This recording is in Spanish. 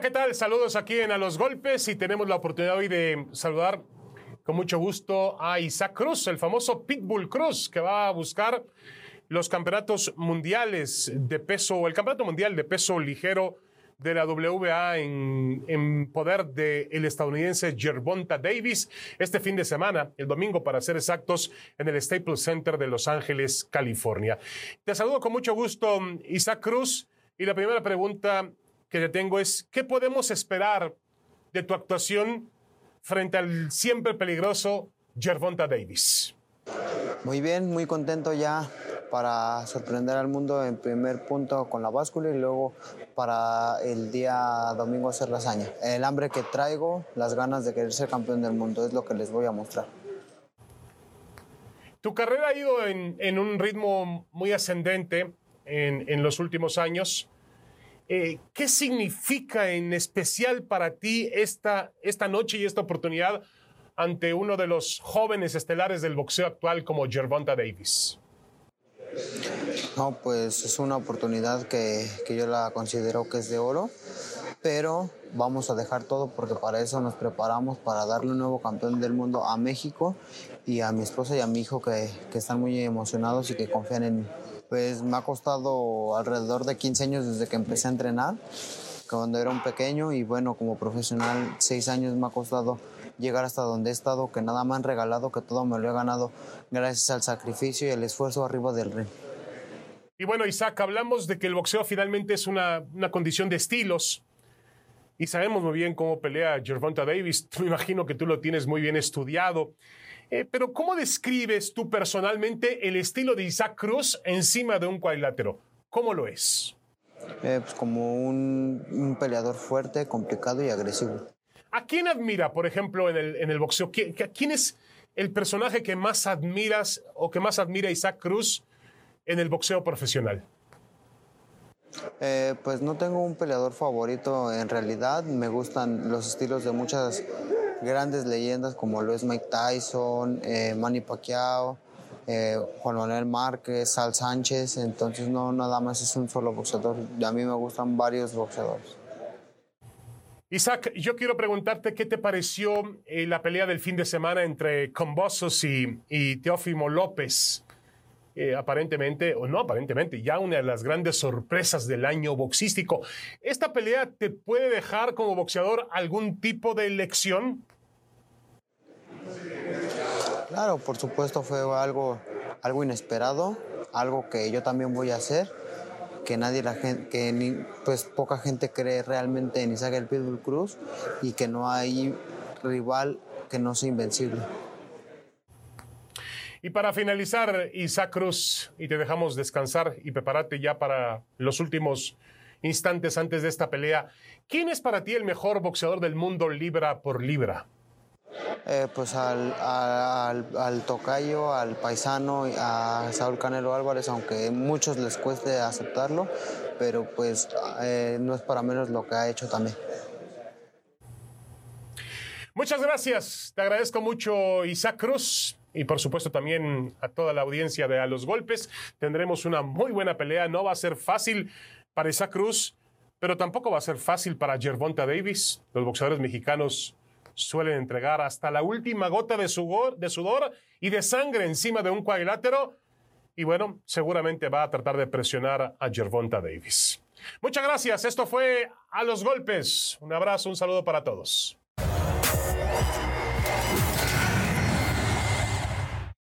Hola, ¿qué tal? Saludos aquí en A los Golpes y tenemos la oportunidad hoy de saludar con mucho gusto a Isaac Cruz, el famoso Pitbull Cruz, que va a buscar los campeonatos mundiales de peso, o el campeonato mundial de peso ligero de la WBA en poder del estadounidense Gervonta Davis este fin de semana, el domingo para ser exactos, en el Staples Center de Los Ángeles, California. Te saludo con mucho gusto, Isaac Cruz, y la primera pregunta que te tengo es, ¿qué podemos esperar de tu actuación frente al siempre peligroso Gervonta Davis? Muy bien, muy contento ya para sorprender al mundo en primer punto con la báscula y luego para el día domingo hacer la hazaña. El hambre que traigo, las ganas de querer ser campeón del mundo, es lo que les voy a mostrar. Tu carrera ha ido en un ritmo muy ascendente en los últimos años. ¿Qué significa en especial para ti esta noche y esta oportunidad ante uno de los jóvenes estelares del boxeo actual como Gervonta Davis? No, pues es una oportunidad que yo la considero que es de oro, pero vamos a dejar todo porque para eso nos preparamos, para darle un nuevo campeón del mundo a México y a mi esposa y a mi hijo que están muy emocionados y que confían en mí. Pues me ha costado alrededor de 15 años desde que empecé a entrenar, cuando era un pequeño, y bueno, como profesional 6 años me ha costado llegar hasta donde he estado, que nada me han regalado, que todo me lo he ganado gracias al sacrificio y el esfuerzo arriba del ring. Y bueno, Isaac, hablamos de que el boxeo finalmente es una condición de estilos y sabemos muy bien cómo pelea Gervonta Davis. Me imagino que tú lo tienes muy bien estudiado. Pero ¿cómo describes tú personalmente el estilo de Isaac Cruz encima de un cuadrilátero? ¿Cómo lo es? Pues como un peleador fuerte, complicado y agresivo. ¿A quién admira, por ejemplo, en el boxeo? ¿Quién es el personaje que más admiras o que más admira Isaac Cruz en el boxeo profesional? Pues no tengo un peleador favorito en realidad. Me gustan los estilos de muchas grandes leyendas como lo es Mike Tyson, Manny Pacquiao, Juan Manuel Márquez, Sal Sánchez. Entonces no nada más es un solo boxeador. A mí me gustan varios boxeadores. Isaac, yo quiero preguntarte qué te pareció la pelea del fin de semana entre Kambosos y Teófimo López. Aparentemente, o no aparentemente, ya una de las grandes sorpresas del año boxístico. ¿Esta pelea te puede dejar como boxeador algún tipo de lección? Claro, por supuesto fue algo inesperado, algo que yo también voy a hacer, que pues poca gente cree realmente en Isaac el Pitbull Cruz y que no hay rival que no sea invencible. Y para finalizar, Isaac Cruz, y te dejamos descansar y prepararte ya para los últimos instantes antes de esta pelea, ¿quién es para ti el mejor boxeador del mundo libra por libra? Pues al tocayo, al paisano, a Saúl Canelo Álvarez, aunque a muchos les cueste aceptarlo, pero pues no es para menos lo que ha hecho también. Muchas gracias, te agradezco mucho, Isaac Cruz. Y por supuesto también a toda la audiencia de A los Golpes. Tendremos una muy buena pelea. No va a ser fácil para Isaac Cruz, pero tampoco va a ser fácil para Gervonta Davis. Los boxeadores mexicanos suelen entregar hasta la última gota de sudor y de sangre encima de un cuadrilátero. Y bueno, seguramente va a tratar de presionar a Gervonta Davis. Muchas gracias. Esto fue A los Golpes. Un abrazo, un saludo para todos.